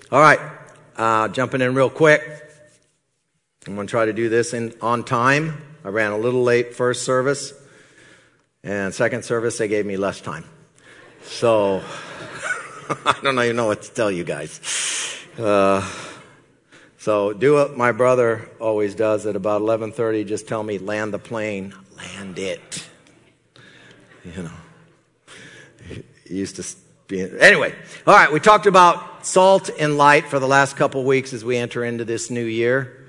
All right, jumping in real quick. I'm going to try to do this on time. I ran a little late first service, and second service they gave me less time. So I don't even know what to tell you guys. So do what my brother always does at about 11:30. Just tell me, land the plane, land it. You know, he used to be. Anyway, all right. We talked about salt and light for the last couple weeks as we enter into this new year.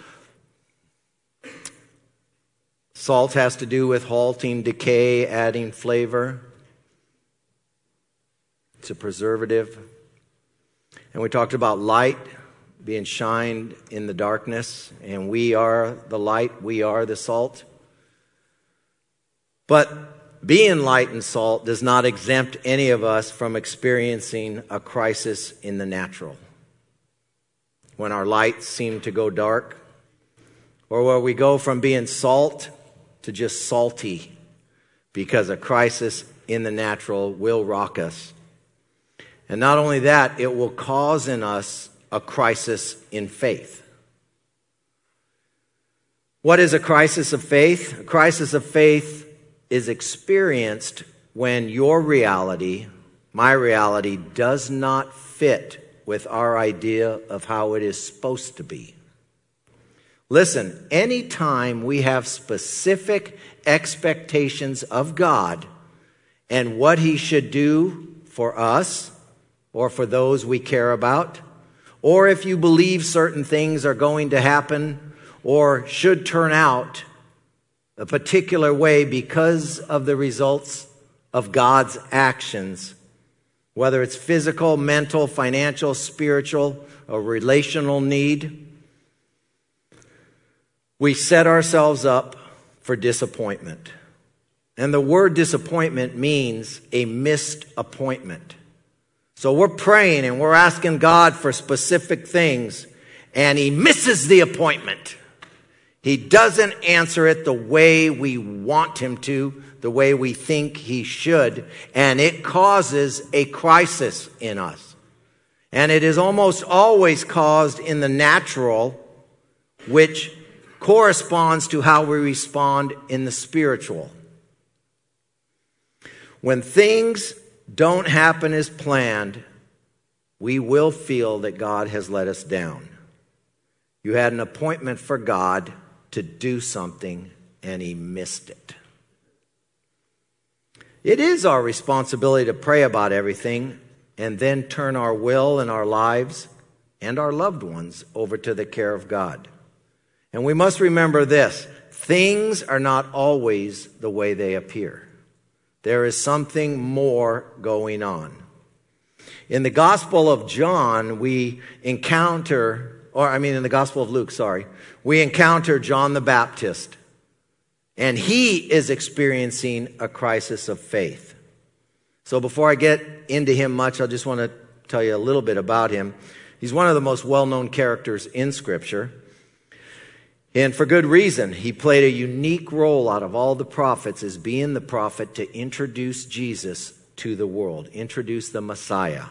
Salt has to do with halting decay, adding flavor. It's a preservative. And we talked about light being shined in the darkness, and we are the light, we are the salt. But being light and salt does not exempt any of us from experiencing a crisis in the natural. When our lights seem to go dark, or where we go from being salt to just salty, because a crisis in the natural will rock us. And not only that, it will cause in us a crisis in faith. What is a crisis of faith? A crisis of faith is experienced when your reality, my reality, does not fit with our idea of how it is supposed to be. Listen, anytime we have specific expectations of God and what He should do for us or for those we care about, or if you believe certain things are going to happen or should turn out a particular way because of the results of God's actions, whether it's physical, mental, financial, spiritual, or relational need, we set ourselves up for disappointment. And the word disappointment means a missed appointment. So we're praying and we're asking God for specific things, and He misses the appointment. He doesn't answer it the way we want Him to, the way we think He should, and it causes a crisis in us. And it is almost always caused in the natural, which corresponds to how we respond in the spiritual. When things don't happen as planned, we will feel that God has let us down. You had an appointment for God to do something, and He missed it. It is our responsibility to pray about everything and then turn our will and our lives and our loved ones over to the care of God. And we must remember this: things are not always the way they appear. There is something more going on. In the Gospel of John, in the Gospel of Luke, we encounter John the Baptist. And he is experiencing a crisis of faith. So before I get into him much, I just want to tell you a little bit about him. He's one of the most well-known characters in Scripture. And for good reason. He played a unique role out of all the prophets as being the prophet to introduce Jesus to the world, introduce the Messiah.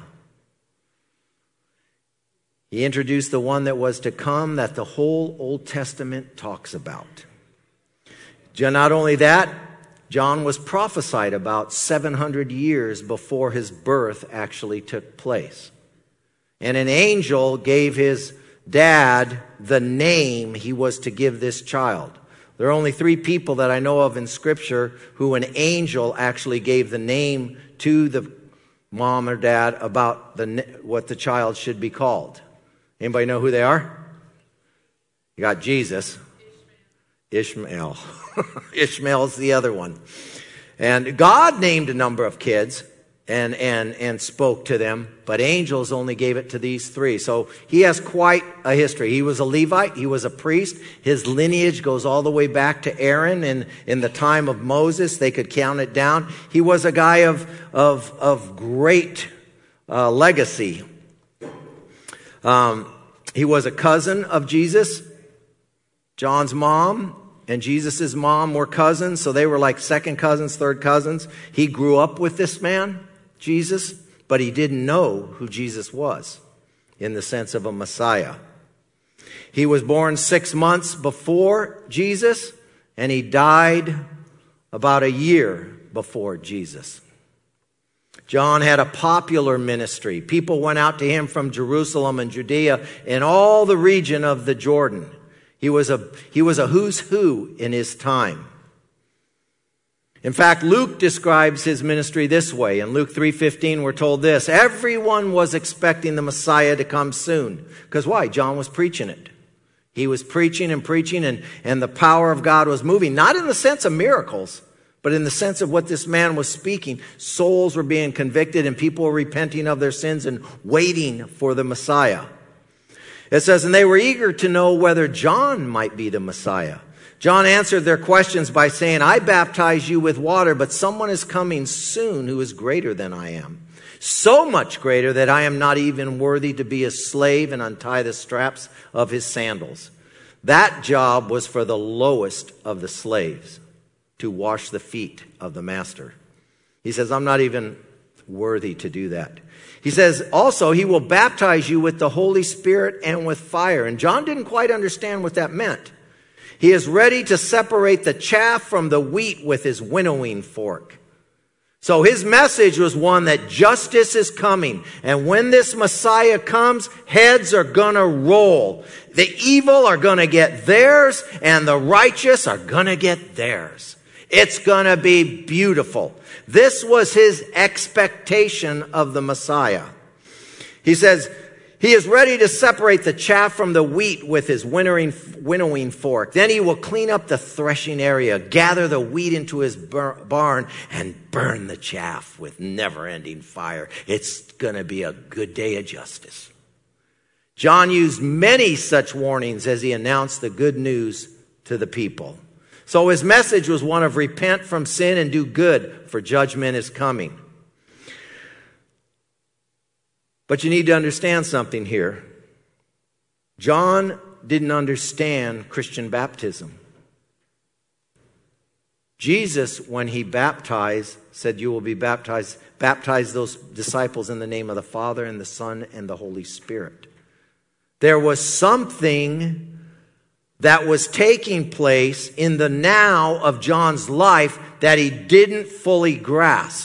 He introduced the one that was to come that the whole Old Testament talks about. Not only that, John was prophesied about 700 years before his birth actually took place. And an angel gave his dad the name he was to give this child. There are only 3 people that I know of in Scripture who an angel actually gave the name to the mom or dad about what the child should be called. Anybody know who they are? You got Jesus. Ishmael. Ishmael's the other one. And God named a number of kids and spoke to them, but angels only gave it to these 3. So he has quite a history. He was a Levite. He was a priest. His lineage goes all the way back to Aaron. And in the time of Moses, they could count it down. He was a guy of great legacy. He was a cousin of Jesus. John's mom and Jesus' mom were cousins, so they were like second cousins, third cousins. He grew up with this man, Jesus, but he didn't know who Jesus was. in the sense of a Messiah. He was born 6 months before Jesus, and he died about a year before Jesus. John had a popular ministry. People went out to him from Jerusalem and Judea and all the region of the Jordan. He was a who's who in his time. In fact, Luke describes his ministry this way. In Luke 3:15, we're told this: everyone was expecting the Messiah to come soon. Because why? John was preaching it. He was preaching and preaching, and the power of God was moving, not in the sense of miracles, but in the sense of what this man was speaking. Souls were being convicted and people were repenting of their sins and waiting for the Messiah. It says, and they were eager to know whether John might be the Messiah. John answered their questions by saying, I baptize you with water, but someone is coming soon who is greater than I am. So much greater that I am not even worthy to be a slave and untie the straps of his sandals. That job was for the lowest of the slaves, to wash the feet of the master. He says, I'm not even worthy to do that. He says, also, he will baptize you with the Holy Spirit and with fire. And John didn't quite understand what that meant. He is ready to separate the chaff from the wheat with his winnowing fork. So his message was one that justice is coming. And when this Messiah comes, heads are going to roll. The evil are going to get theirs, and the righteous are going to get theirs. It's going to be beautiful. This was his expectation of the Messiah. He says, he is ready to separate the chaff from the wheat with his winnowing fork. Then he will clean up the threshing area, gather the wheat into his barn, and burn the chaff with never-ending fire. It's going to be a good day of justice. John used many such warnings as he announced the good news to the people. So his message was one of repent from sin and do good, for judgment is coming. But you need to understand something here. John didn't understand Christian baptism. Jesus, when he baptized, said, you will be baptize those disciples in the name of the Father and the Son and the Holy Spirit. There was something that was taking place in the now of John's life that he didn't fully grasp.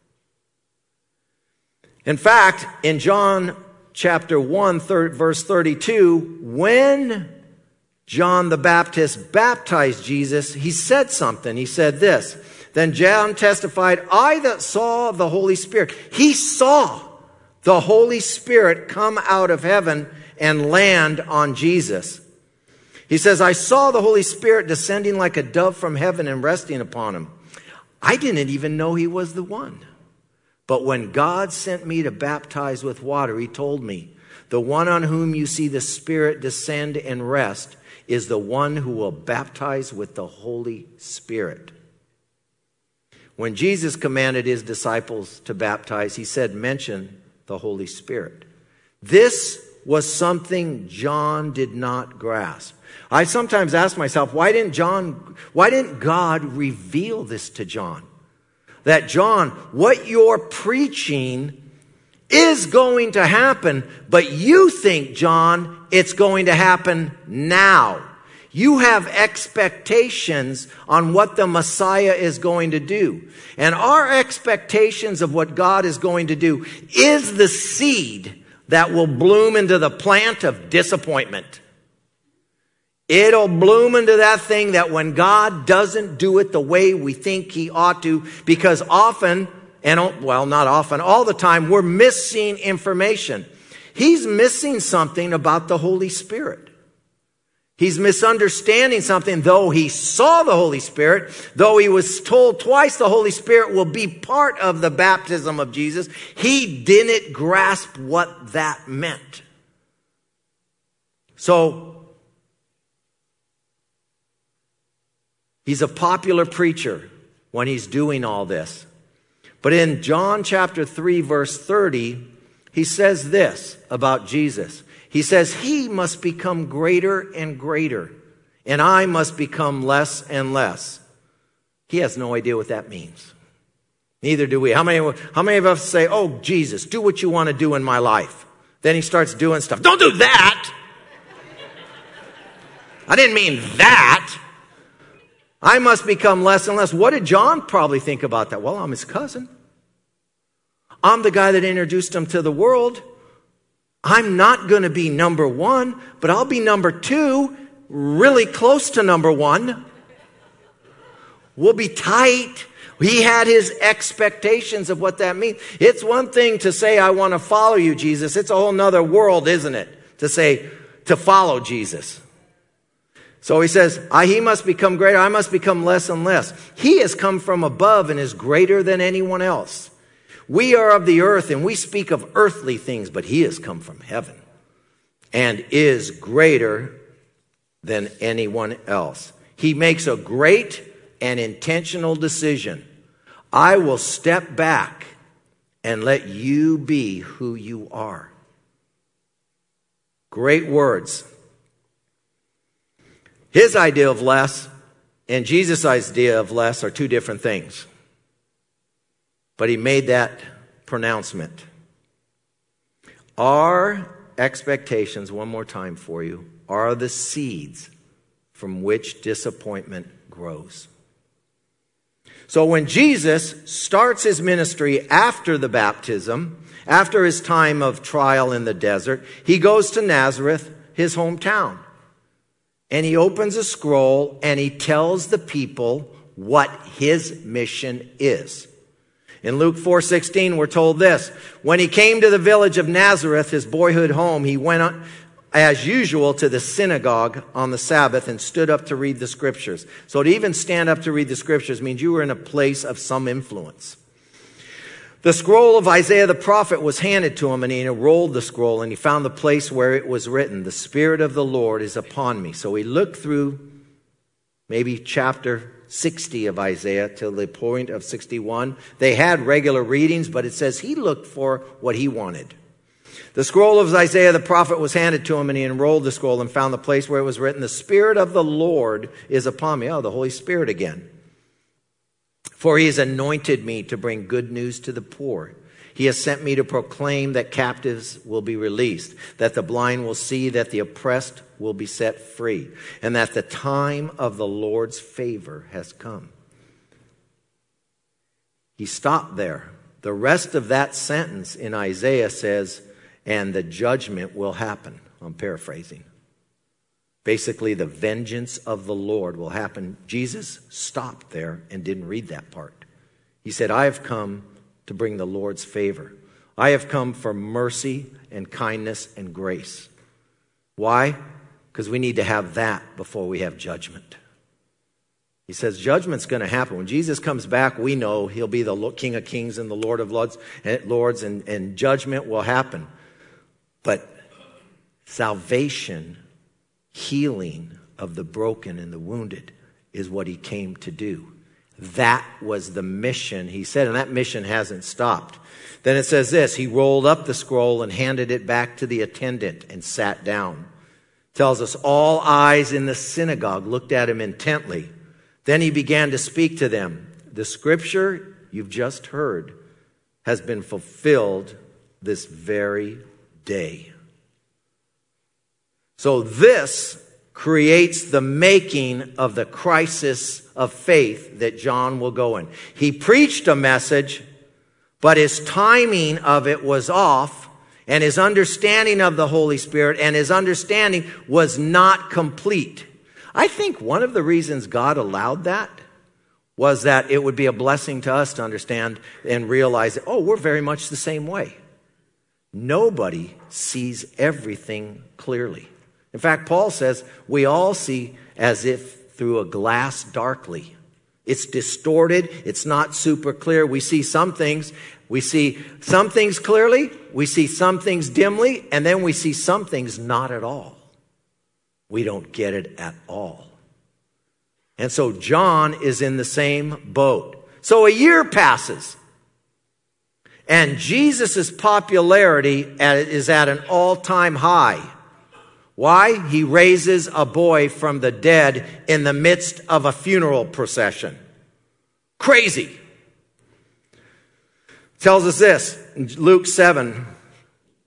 In fact, in John chapter 1, verse 32, when John the Baptist baptized Jesus, he said something. He said this, then John testified, I that saw the Holy Spirit. He saw the Holy Spirit come out of heaven and land on Jesus. He says, I saw the Holy Spirit descending like a dove from heaven and resting upon him. I didn't even know he was the one. But when God sent me to baptize with water, he told me, the one on whom you see the Spirit descend and rest is the one who will baptize with the Holy Spirit. When Jesus commanded his disciples to baptize, he said, mention the Holy Spirit. This was something John did not grasp. I sometimes ask myself, why didn't God reveal this to John? That John, what you're preaching is going to happen, but you think, John, it's going to happen now. You have expectations on what the Messiah is going to do. And our expectations of what God is going to do is the seed that will bloom into the plant of disappointment. It'll bloom into that thing that when God doesn't do it the way we think he ought to, because often, not often, all the time, we're missing information. He's missing something about the Holy Spirit. He's misunderstanding something, though he saw the Holy Spirit, though he was told twice the Holy Spirit will be part of the baptism of Jesus, he didn't grasp what that meant. So, he's a popular preacher when he's doing all this. But in John chapter 3, verse 30, he says this about Jesus. He says, he must become greater and greater, and I must become less and less. He has no idea what that means. Neither do we. How many of us say, oh, Jesus, do what you want to do in my life? Then he starts doing stuff. Don't do that. I didn't mean that. I must become less and less. What did John probably think about that? Well, I'm his cousin. I'm the guy that introduced him to the world. I'm not going to be number one, but I'll be number two, really close to number one. We'll be tight. He had his expectations of what that means. It's one thing to say, I want to follow you, Jesus. It's a whole nother world, isn't it? To say, to follow Jesus. So he says, he must become greater. I must become less and less. He has come from above and is greater than anyone else. We are of the earth and we speak of earthly things, but he has come from heaven and is greater than anyone else. He makes a great and intentional decision. I will step back and let you be who you are. Great words. His idea of less and Jesus' idea of less are two different things. But he made that pronouncement. Our expectations, one more time for you, are the seeds from which disappointment grows. So when Jesus starts his ministry after the baptism, after his time of trial in the desert, he goes to Nazareth, his hometown. And he opens a scroll and he tells the people what his mission is. In Luke 4:16, we're told this. When he came to the village of Nazareth, his boyhood home, he went as usual to the synagogue on the Sabbath and stood up to read the scriptures. So to even stand up to read the scriptures means you were in a place of some influence. The scroll of Isaiah the prophet was handed to him, and he unrolled the scroll, and he found the place where it was written, "The Spirit of the Lord is upon me." So he looked through maybe chapter 60 of Isaiah till the point of 61. They had regular readings, but it says he looked for what he wanted. The scroll of Isaiah the prophet was handed to him, and he unrolled the scroll and found the place where it was written, "The Spirit of the Lord is upon me." Oh, the Holy Spirit again. "For he has anointed me to bring good news to the poor. He has sent me to proclaim that captives will be released, that the blind will see, that the oppressed will be set free, and that the time of the Lord's favor has come." He stopped there. The rest of that sentence in Isaiah says, "and the judgment will happen." I'm paraphrasing. Basically, the vengeance of the Lord will happen. Jesus stopped there and didn't read that part. He said, "I have come to bring the Lord's favor. I have come for mercy and kindness and grace." Why? Because we need to have that before we have judgment. He says judgment's going to happen. When Jesus comes back, we know he'll be the King of Kings and the Lord of Lords, and judgment will happen. But salvation, healing of the broken and the wounded is what he came to do. That was the mission, he said, and that mission hasn't stopped. Then it says this, he rolled up the scroll and handed it back to the attendant and sat down. Tells us all eyes in the synagogue looked at him intently. Then he began to speak to them. The scripture you've just heard has been fulfilled this very day. So this creates the making of the crisis of faith that John will go in. He preached a message, but his timing of it was off, and his understanding of the Holy Spirit and his understanding was not complete. I think one of the reasons God allowed that was that it would be a blessing to us to understand and realize that, we're very much the same way. Nobody sees everything clearly. In fact, Paul says we all see as if through a glass darkly. It's distorted. It's not super clear. We see some things. We see some things clearly. We see some things dimly. And then we see some things not at all. We don't get it at all. And so John is in the same boat. So a year passes. And Jesus' popularity is at an all-time high. Why? He raises a boy from the dead in the midst of a funeral procession. Crazy. Tells us this in Luke 7.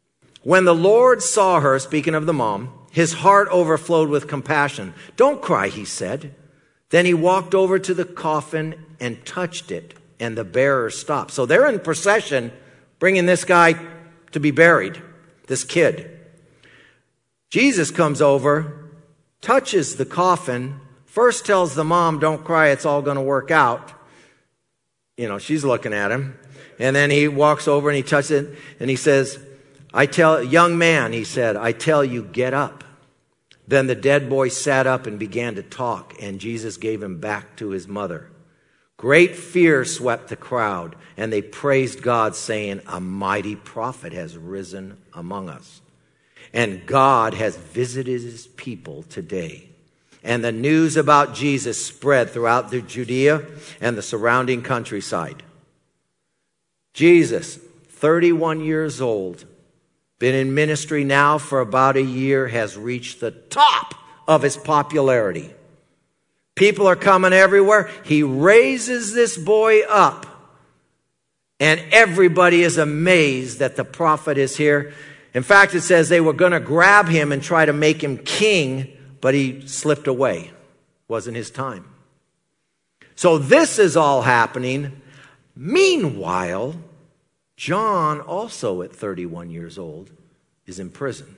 When the Lord saw her, speaking of the mom, his heart overflowed with compassion. "Don't cry," he said. Then he walked over to the coffin and touched it, and the bearer stopped. So they're in procession bringing this guy to be buried, this kid. Jesus comes over, touches the coffin, first tells the mom, "Don't cry, it's all going to work out." You know, she's looking at him. And then he walks over and he touches it and he says, "Young man," he said, "I tell you, get up." Then the dead boy sat up and began to talk, and Jesus gave him back to his mother. Great fear swept the crowd, and they praised God, saying, "A mighty prophet has risen among us, and God has visited his people today." And the news about Jesus spread throughout the Judea and the surrounding countryside. Jesus, 31 years old, been in ministry now for about a year, has reached the top of his popularity. People are coming everywhere. He raises this boy up, and everybody is amazed that the prophet is here. In fact, it says they were going to grab him and try to make him king, but he slipped away. Wasn't his time. So this is all happening. Meanwhile, John, also at 31 years old, is in prison.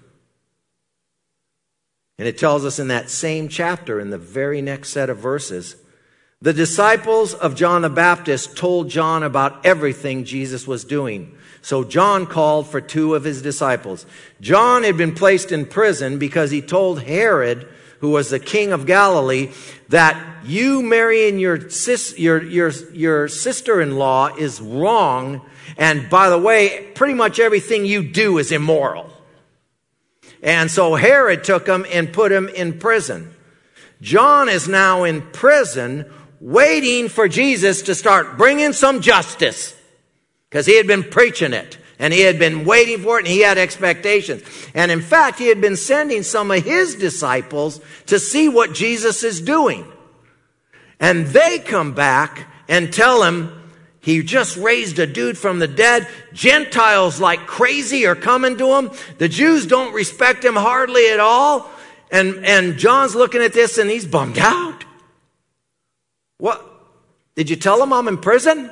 And it tells us in that same chapter, in the very next set of verses, the disciples of John the Baptist told John about everything Jesus was doing. So John called for 2 of his disciples. John had been placed in prison because he told Herod, who was the king of Galilee, that you marrying your sister-in-law is wrong. And by the way, pretty much everything you do is immoral. And so Herod took him and put him in prison. John is now in prison waiting for Jesus to start bringing some justice, because he had been preaching it and he had been waiting for it and he had expectations. And in fact, he had been sending some of his disciples to see what Jesus is doing. And they come back and tell him, he just raised a dude from the dead. Gentiles like crazy are coming to him. The Jews don't respect him hardly at all. And John's looking at this and he's bummed out. What? Did you tell him I'm in prison?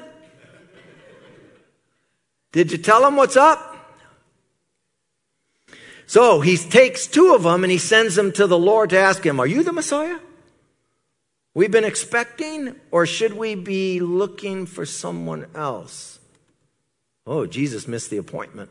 Did you tell him what's up? So he takes 2 of them and he sends them to the Lord to ask him, "Are you the Messiah we've been expecting, or should we be looking for someone else?" Oh, Jesus missed the appointment.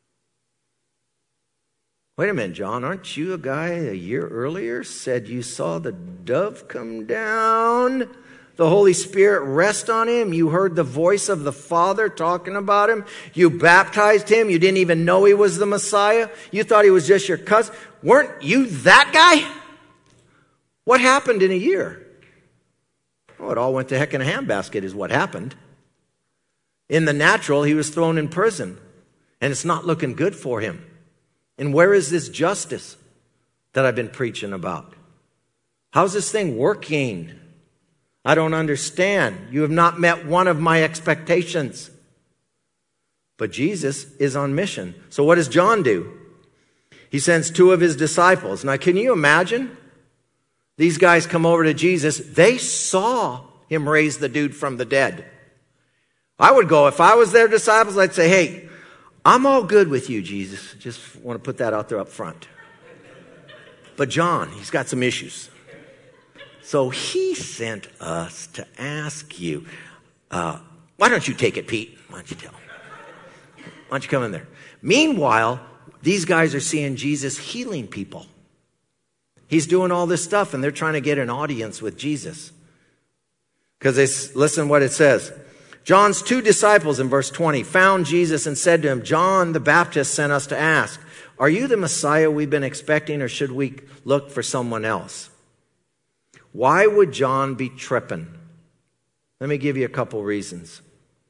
Wait a minute, John, aren't you a guy a year earlier said you saw the dove come down, the Holy Spirit rest on him, you heard the voice of the Father talking about him, you baptized him, you didn't even know he was the Messiah, you thought he was just your cousin? Weren't you that guy? What happened in a year? Oh, it all went to heck in a handbasket is what happened. In the natural, he was thrown in prison, and it's not looking good for him. And where is this justice that I've been preaching about? How's this thing working? I don't understand. You have not met one of my expectations. But Jesus is on mission. So what does John do? He sends 2 of his disciples. Now, can you imagine? These guys come over to Jesus. They saw him raise the dude from the dead. I would go, if I was their disciples, I'd say, "Hey, I'm all good with you, Jesus." Just want to put that out there up front. But John, he's got some issues. So he sent us to ask you, why don't you take it, Pete? Why don't you tell him? Why don't you come in there? Meanwhile, these guys are seeing Jesus healing people. He's doing all this stuff, and they're trying to get an audience with Jesus. Because listen what it says. John's 2 disciples in verse 20 found Jesus and said to him, "John the Baptist sent us to ask, are you the Messiah we've been expecting, or should we look for someone else?" Why would John be tripping? Let me give you a couple reasons.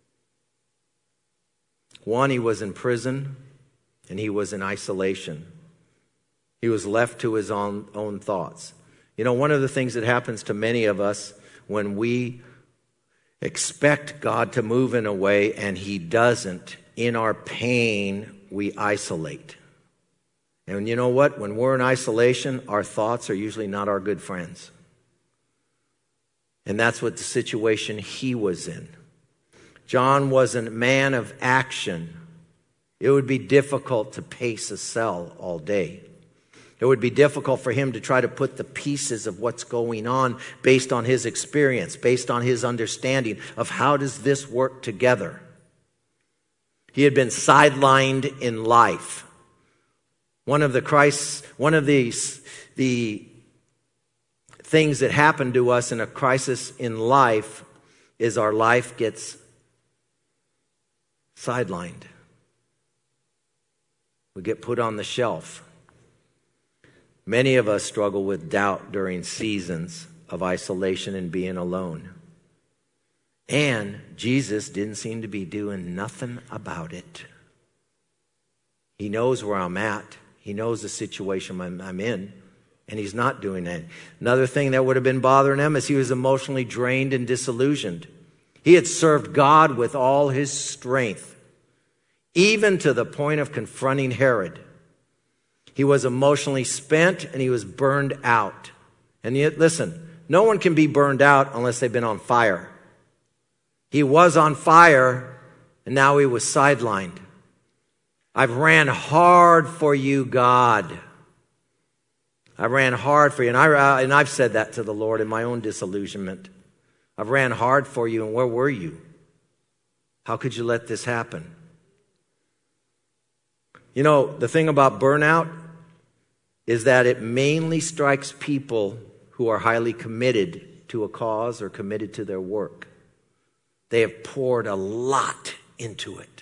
One, he was in prison and he was in isolation. He was left to his own thoughts. You know, one of the things that happens to many of us when we expect God to move in a way and he doesn't, in our pain, we isolate. And you know what? When we're in isolation, our thoughts are usually not our good friends. And that's what the situation he was in. John was a man of action. It would be difficult to pace a cell all day. It would be difficult for him to try to put the pieces of what's going on based on his experience, based on his understanding of how does this work together. He had been sidelined in life. One of the things that happen to us in a crisis in life is our life gets sidelined. We get put on the shelf. Many of us struggle with doubt during seasons of isolation and being alone. And Jesus didn't seem to be doing nothing about it. He knows where I'm at. He knows the situation I'm in. And he's not doing that. Another thing that would have been bothering him is he was emotionally drained and disillusioned. He had served God with all his strength, even to the point of confronting Herod. He was emotionally spent and he was burned out. And yet, listen, no one can be burned out unless they've been on fire. He was on fire and now he was sidelined. I've ran hard for you, God. I ran hard for you. And I've said that to the Lord in my own disillusionment. I've ran hard for you, and where were you? How could you let this happen? You know, the thing about burnout is that it mainly strikes people who are highly committed to a cause or committed to their work. They have poured a lot into it.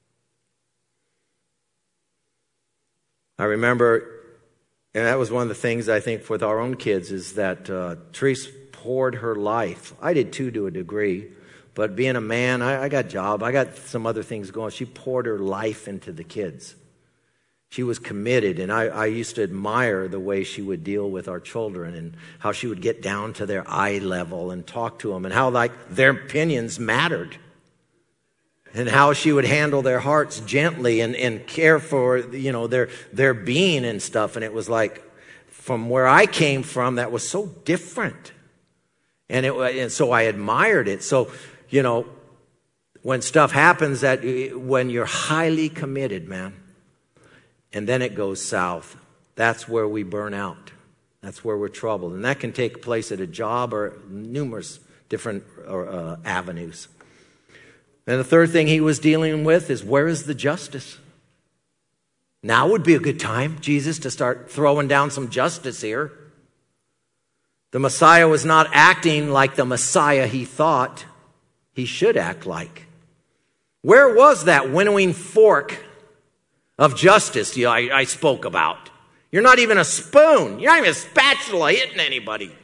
I remember, and that was one of the things I think with our own kids, is that Therese poured her life. I did too, to a degree. But being a man, I got a job. I got some other things going. She poured her life into the kids. She was committed, and I used to admire the way she would deal with our children and how she would get down to their eye level and talk to them and how like their opinions mattered. And how she would handle their hearts gently and care for, you know, their being and stuff. And it was like, from where I came from, that was so different. And so I admired it. So, you know, when stuff happens when you're highly committed, man, and then it goes south, that's where we burn out. That's where we're troubled. And that can take place at a job or numerous different avenues. And the third thing he was dealing with is, where is the justice? Now would be a good time, Jesus, to start throwing down some justice here. The Messiah was not acting like the Messiah he thought he should act like. Where was that winnowing fork of justice I spoke about? You're not even a spoon. You're not even a spatula hitting anybody.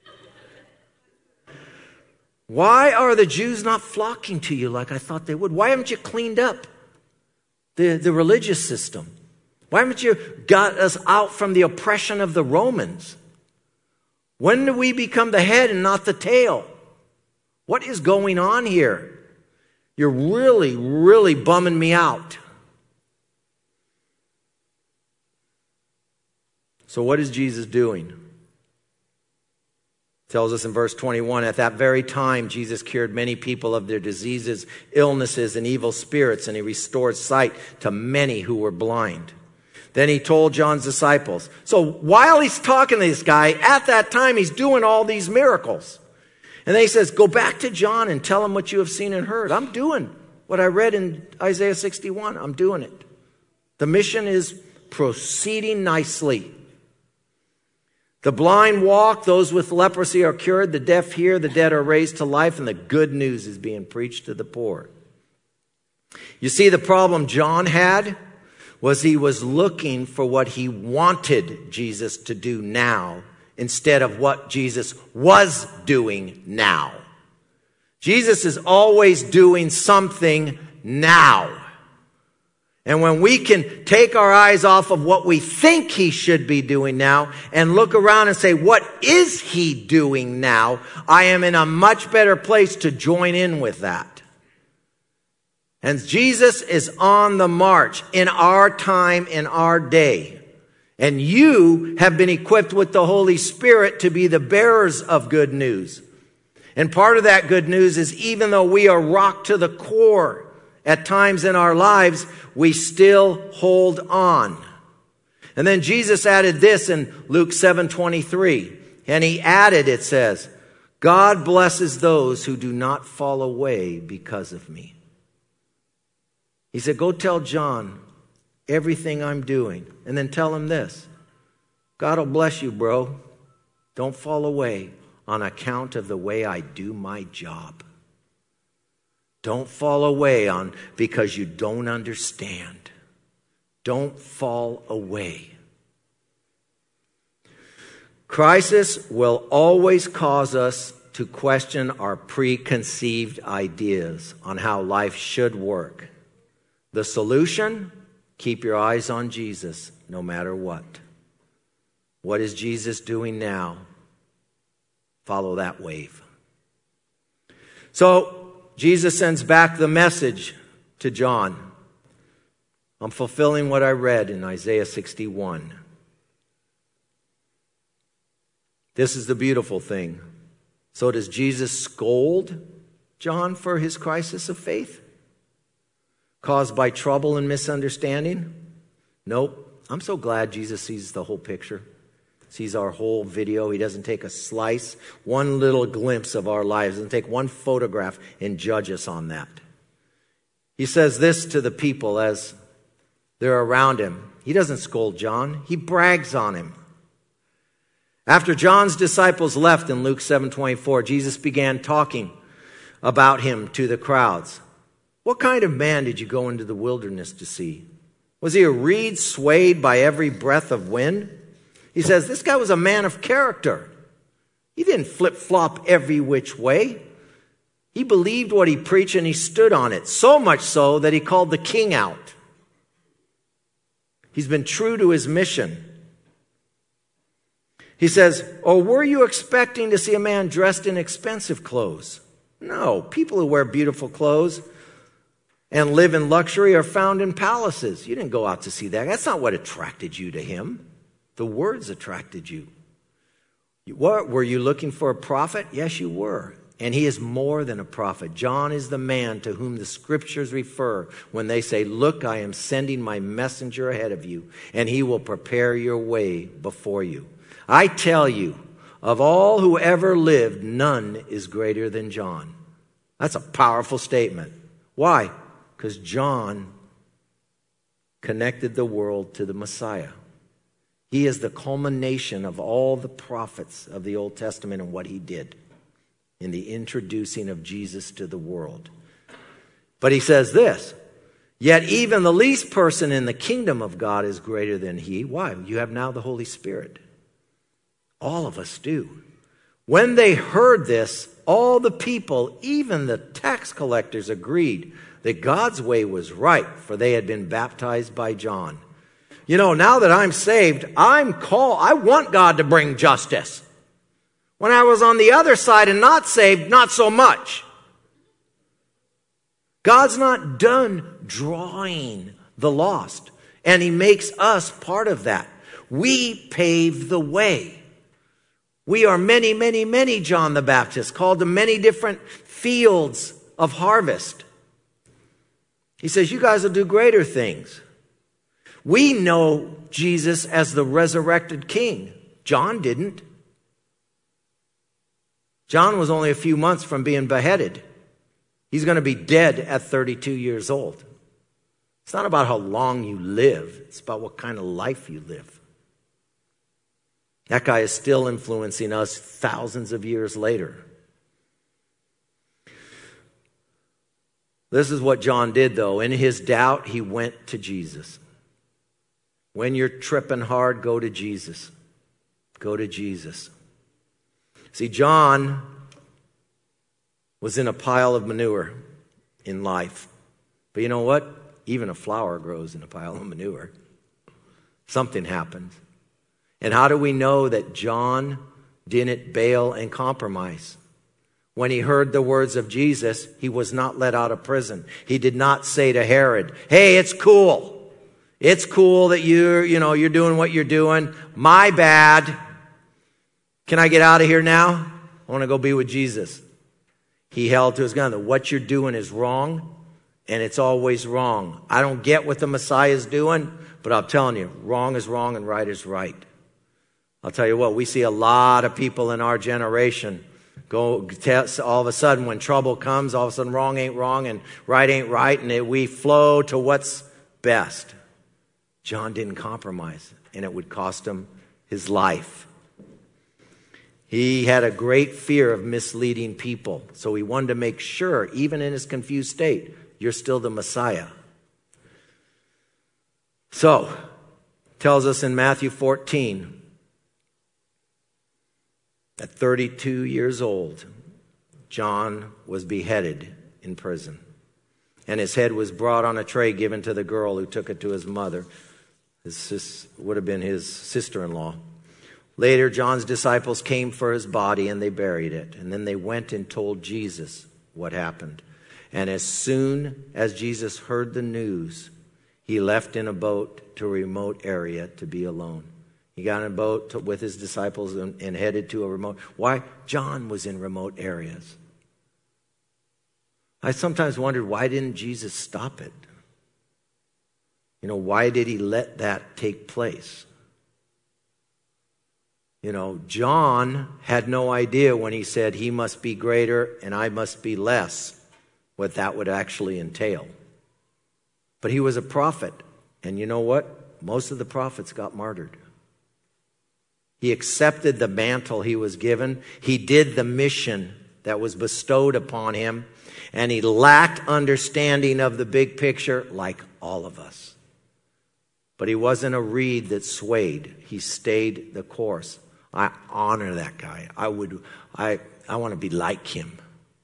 Why are the Jews not flocking to you like I thought they would? Why haven't you cleaned up the religious system? Why haven't you got us out from the oppression of the Romans? When do we become the head and not the tail? What is going on here? You're really, really bumming me out. So what is Jesus doing? Tells us in verse 21, at that very time, Jesus cured many people of their diseases, illnesses, and evil spirits, and he restored sight to many who were blind. Then he told John's disciples. So while he's talking to this guy, at that time, he's doing all these miracles. And then he says, go back to John and tell him what you have seen and heard. I'm doing what I read in Isaiah 61. I'm doing it. The mission is proceeding nicely. The blind walk, those with leprosy are cured, the deaf hear, the dead are raised to life, and the good news is being preached to the poor. You see, the problem John had was he was looking for what he wanted Jesus to do now instead of what Jesus was doing now. Jesus is always doing something now. And when we can take our eyes off of what we think he should be doing now and look around and say, what is he doing now? I am in a much better place to join in with that. And Jesus is on the march in our time, in our day. And you have been equipped with the Holy Spirit to be the bearers of good news. And part of that good news is even though we are rocked to the core at times in our lives, we still hold on. And then Jesus added this in Luke 7:23. And he added, it says, God blesses those who do not fall away because of me. He said, go tell John everything I'm doing. And then tell him this. God will bless you, bro. Don't fall away on account of the way I do my job. Don't fall away because you don't understand. Don't fall away. Crisis will always cause us to question our preconceived ideas on how life should work. The solution? Keep your eyes on Jesus no matter what. What is Jesus doing now? Follow that wave. So, Jesus sends back the message to John. I'm fulfilling what I read in Isaiah 61. This is the beautiful thing. So does Jesus scold John for his crisis of faith? Caused by trouble and misunderstanding? Nope. I'm so glad Jesus sees the whole picture. Sees our whole video. He doesn't take a slice, one little glimpse of our lives. He doesn't take one photograph and judge us on that. He says this to the people as they're around him. He doesn't scold John. He brags on him. After John's disciples left in Luke 7:24, Jesus began talking about him to the crowds. What kind of man did you go into the wilderness to see? Was he a reed swayed by every breath of wind? He says, this guy was a man of character. He didn't flip-flop every which way. He believed what he preached and he stood on it, so much so that he called the king out. He's been true to his mission. He says, were you expecting to see a man dressed in expensive clothes? No, people who wear beautiful clothes and live in luxury are found in palaces. You didn't go out to see that. That's not what attracted you to him. The words attracted you. What, were you looking for a prophet? Yes, you were. And he is more than a prophet. John is the man to whom the scriptures refer when they say, look, I am sending my messenger ahead of you, and he will prepare your way before you. I tell you, of all who ever lived, none is greater than John. That's a powerful statement. Why? Because John connected the world to the Messiah. He is the culmination of all the prophets of the Old Testament and what he did in the introducing of Jesus to the world. But he says this, yet even the least person in the kingdom of God is greater than he. Why? You have now the Holy Spirit. All of us do. When they heard this, all the people, even the tax collectors, agreed that God's way was right, for they had been baptized by John. You know, now that I'm saved, I want God to bring justice. When I was on the other side and not saved, not so much. God's not done drawing the lost, and he makes us part of that. We pave the way. We are many, many, many John the Baptist, called to many different fields of harvest. He says, you guys will do greater things. We know Jesus as the resurrected king. John didn't. John was only a few months from being beheaded. He's going to be dead at 32 years old. It's not about how long you live. It's about what kind of life you live. That guy is still influencing us thousands of years later. This is what John did, though. In his doubt, he went to Jesus. When you're tripping hard, go to Jesus. Go to Jesus. See, John was in a pile of manure in life. But you know what? Even a flower grows in a pile of manure. Something happens. And how do we know that John didn't bail and compromise? When he heard the words of Jesus, he was not let out of prison. He did not say to Herod, hey, it's cool. It's cool that you're doing what you're doing. My bad. Can I get out of here now? I want to go be with Jesus. He held to his gun that what you're doing is wrong, and it's always wrong. I don't get what the Messiah is doing, but I'm telling you, wrong is wrong and right is right. I'll tell you what, we see a lot of people in our generation all of a sudden when trouble comes, all of a sudden wrong ain't wrong and right ain't right, and we flow to what's best. John didn't compromise, and it would cost him his life. He had a great fear of misleading people, so he wanted to make sure, even in his confused state, you're still the Messiah. So, tells us in Matthew 14, at 32 years old, John was beheaded in prison, and his head was brought on a tray given to the girl who took it to his mother. This would have been his sister-in-law. Later, John's disciples came for his body and they buried it. And then they went and told Jesus what happened. And as soon as Jesus heard the news, he left in a boat to a remote area to be alone. He got in a boat with his disciples and headed to a remote. Why? John was in remote areas. I sometimes wondered, why didn't Jesus stop it? Why did he let that take place? John had no idea when he said he must be greater and I must be less, what that would actually entail. But he was a prophet. And you know what? Most of the prophets got martyred. He accepted the mantle he was given. He did the mission that was bestowed upon him. And he lacked understanding of the big picture like all of us. But he wasn't a reed that swayed. He stayed the course. I honor that guy. I want to be like him.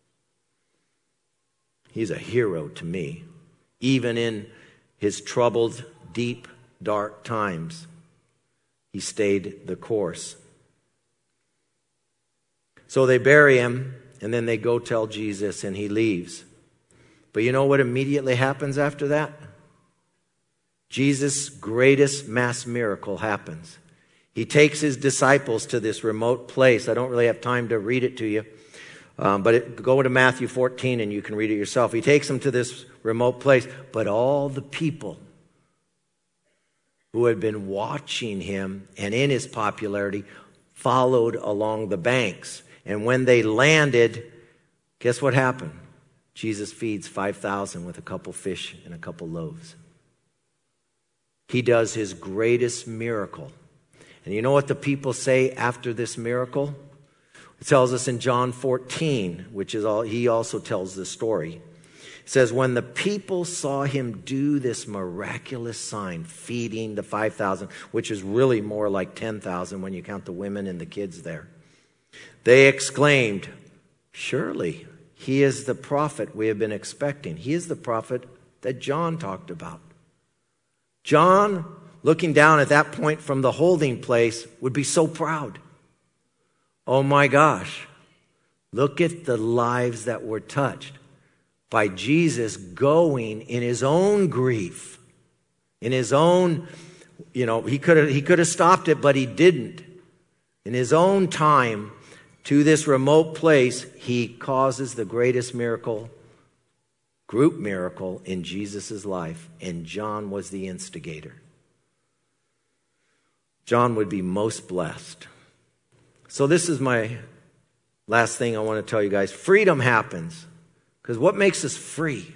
He's a hero to me. Even in his troubled, deep, dark times, he stayed the course. So they bury him, and then they go tell Jesus, and he leaves. But you know what immediately happens after that? Jesus' greatest mass miracle happens. He takes his disciples to this remote place. I don't really have time to read it to you. Go to Matthew 14 and you can read it yourself. He takes them to this remote place. But all the people who had been watching him and in his popularity followed along the banks. And when they landed, guess what happened? Jesus feeds 5,000 with a couple fish and a couple loaves. He does his greatest miracle. And you know what the people say after this miracle? It tells us in John 14, which is all, he also tells this story. It says, when the people saw him do this miraculous sign, feeding the 5,000, which is really more like 10,000 when you count the women and the kids there, they exclaimed, surely he is the prophet we have been expecting. He is the prophet that John talked about. John, looking down at that point from the holding place, would be so proud. Oh my gosh, look at the lives that were touched by Jesus going in his own grief, in his own, he could have stopped it, but he didn't. In his own time to this remote place, he causes the greatest miracle, group miracle in Jesus' life, and John was the instigator. John would be most blessed. So this is my last thing I want to tell you guys. Freedom happens. Because what makes us free?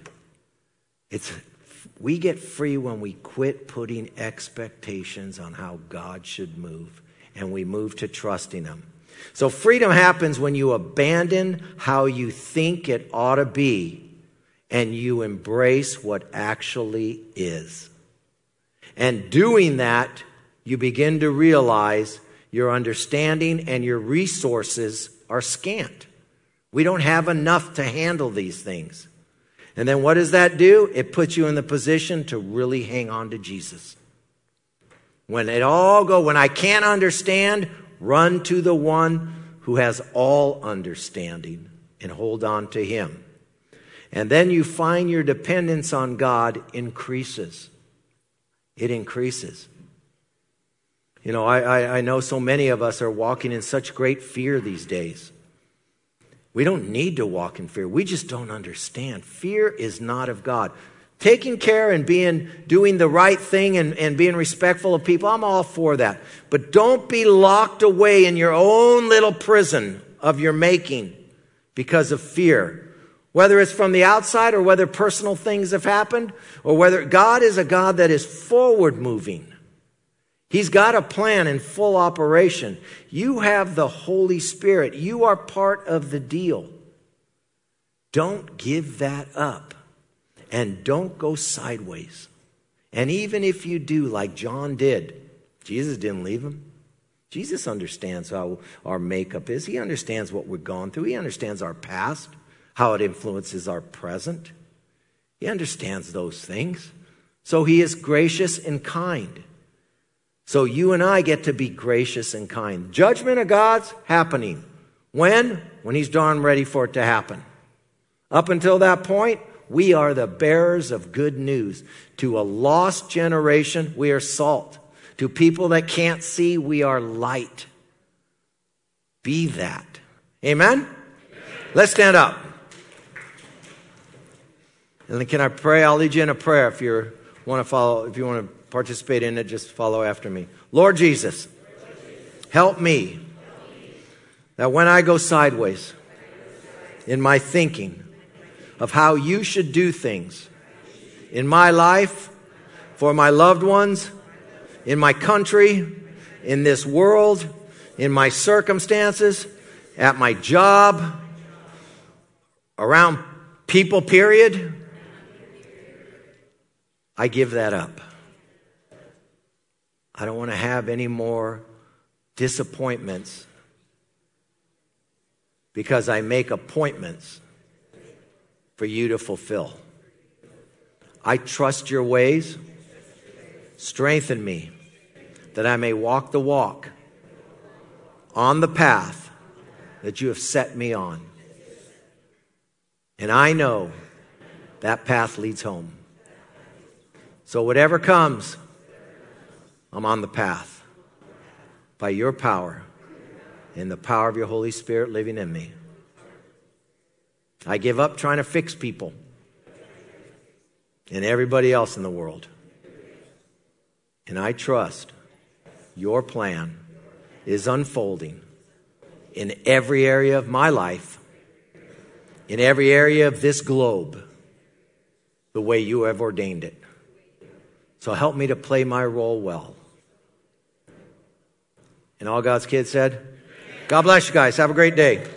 We get free when we quit putting expectations on how God should move. And we move to trusting him. So freedom happens when you abandon how you think it ought to be. And you embrace what actually is. And doing that, you begin to realize your understanding and your resources are scant. We don't have enough to handle these things. And then what does that do? It puts you in the position to really hang on to Jesus. When I can't understand, run to the one who has all understanding and hold on to him. And then you find your dependence on God increases. It increases. You know, I know so many of us are walking in such great fear these days. We don't need to walk in fear. We just don't understand. Fear is not of God. Taking care and doing the right thing and being respectful of people, I'm all for that. But don't be locked away in your own little prison of your making because of fear. Whether it's from the outside or whether personal things have happened, or whether God is a God that is forward moving. He's got a plan in full operation. You have the Holy Spirit. You are part of the deal. Don't give that up. And don't go sideways. And even if you do, like John did, Jesus didn't leave him. Jesus understands how our makeup is. He understands what we've gone through. He understands our past, how it influences our present. He understands those things. So he is gracious and kind. So you and I get to be gracious and kind. Judgment of God's happening. When? When he's darn ready for it to happen. Up until that point, we are the bearers of good news. To a lost generation, we are salt. To people that can't see, we are light. Be that. Amen? Let's stand up. And then can I pray? I'll lead you in a prayer if you want to participate in it, just follow after me. Lord Jesus, help me that when I go sideways in my thinking of how you should do things in my life, for my loved ones, in my country, in this world, in my circumstances, at my job, around people, period, I give that up. I don't want to have any more disappointments because I make appointments for you to fulfill. I trust your ways. Strengthen me that I may walk the walk on the path that you have set me on. And I know that path leads home. So whatever comes, I'm on the path by your power and the power of your Holy Spirit living in me. I give up trying to fix people and everybody else in the world. And I trust your plan is unfolding in every area of my life, in every area of this globe, the way you have ordained it. So help me to play my role well. And all God's kids said, God bless you guys. Have a great day.